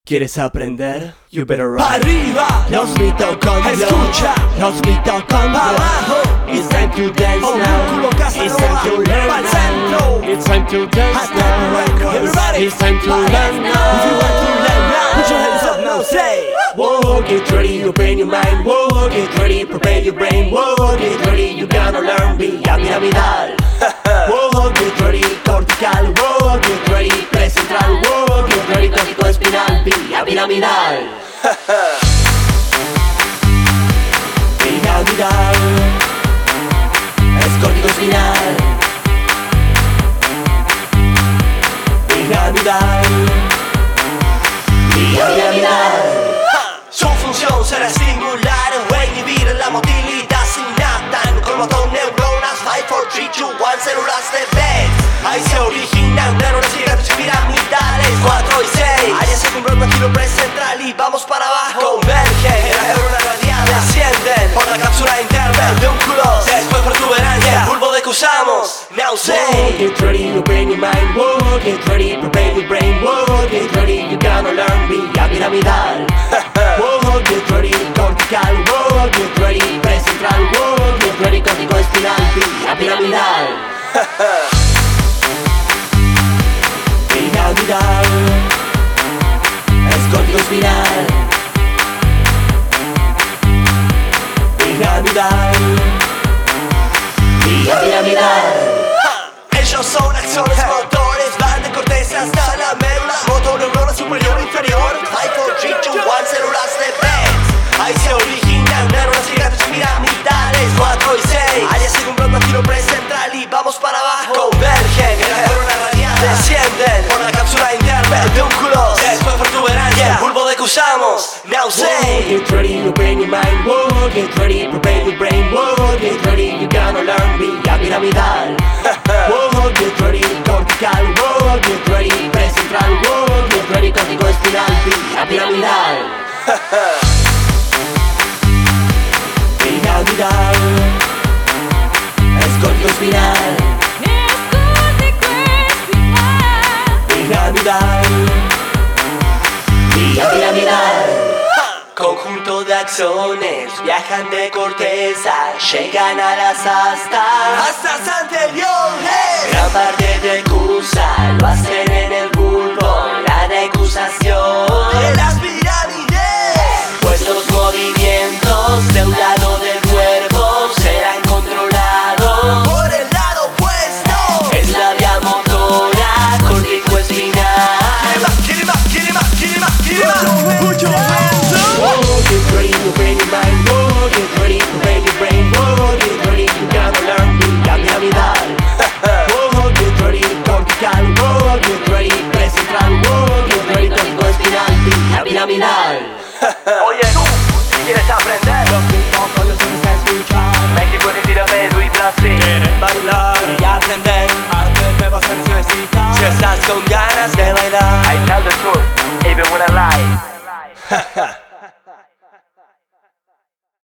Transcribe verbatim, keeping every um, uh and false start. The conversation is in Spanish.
¿Quieres aprender? You better run. Arriba, Los mitocondrios. escucha. Los mitocondrios. Abajo, It's time to dance Homúnculo now. It's time to Casanova. learn Pa'l now. centro. It's time to dance Hasta now. record. Everybody. It's time to Pa'l learn centro. now. If you want to learn now, put your hands up now, say. Whoa, get ready, open your mind. Whoa, get ready, prepare your brain. Whoa, get ready, you gotta learn vía piramidal. Whoa, get ready, cortical. Whoa, get ready, precentral. Whoa, get ready, córtico espinal vía piramidal. Piramidal. Es córtico espinal. Piramidal. Vía piramidal. Su función será estimular o inhibir la motilidad sinapta en colmatón neuronas. Five, four, three, two, one, células de Betz. Ahí se originan neuronas gigantes piramidales. Cuatro y seis, áreas circunflejo precentral y vamos para abajo. Convergen en la neurona radial. Descienden por la cápsula interna de pedúnculos. Después protuberancia, bulbo de que usamos. Now say. Whoa, get ready, open your mind. Whoa, get ready, prepare your brain. Whoa, get ready, you gotta learn vía piramidal. Whoa, get ready, cortical. Whoa, get ready, precentral. Whoa, get ready, córtico espinal vía piramidal. Piramidal. Es córtico espinal. Piramidal. Vía piramidal. Ellos son acciones motores, van de corteza hasta la médula. Motoneurona superior, inferior. Five, four, three, two, one, células de Betz. Ahí se originan neuronas gigantes piramidales. Cuatro y seis, áreas circunflejo precentral y vamos para abajo. Convergen en la neurona radial. Descienden por la cápsula interna de pedúnculos. Después protuberancia, bulbo de que usamos. Now Whoa, say. get ready, open your mind. Whoa, get ready, prepare your brain. Whoa, get ready, you gotta learn vía piramidal. Whoa, get ready, cortical. Whoa, get ready, precentral. Whoa, get ready, córtico espinal vía piramidal. Piramidal. Es córtico espinal. Piramidal. Vía piramidal. Conjunto de acciones viajan de corteza, llegan a las astas, astas anteriores. Gran parte de decusa lo hacen en el bulbo, la decusación de las pirámides. Pues los movimientos de un lado del cuerpo serán controlados por el lado opuesto. Es la vía motora, córtico espinal. Quiere más, quiere más, quiere más, quiere más, quiere más. Put your hands up. Whoa, get ready, open your mind. Whoa, get ready, prepare your brain. Whoa, get ready, you gotta learn vía piramidal. Whoa, get ready, cortical. Whoa, get ready, precentral. Whoa, get ready, córtico espinal vía piramidal. Oye tú, si quieres aprender, Los mitocondrios tienes que escuchar. México es Tiramedo y Brasil. Quieren bailar y aprender arte nuevas se necesitan. Si estás con ganas de bailar, I tell the truth, even when I lie.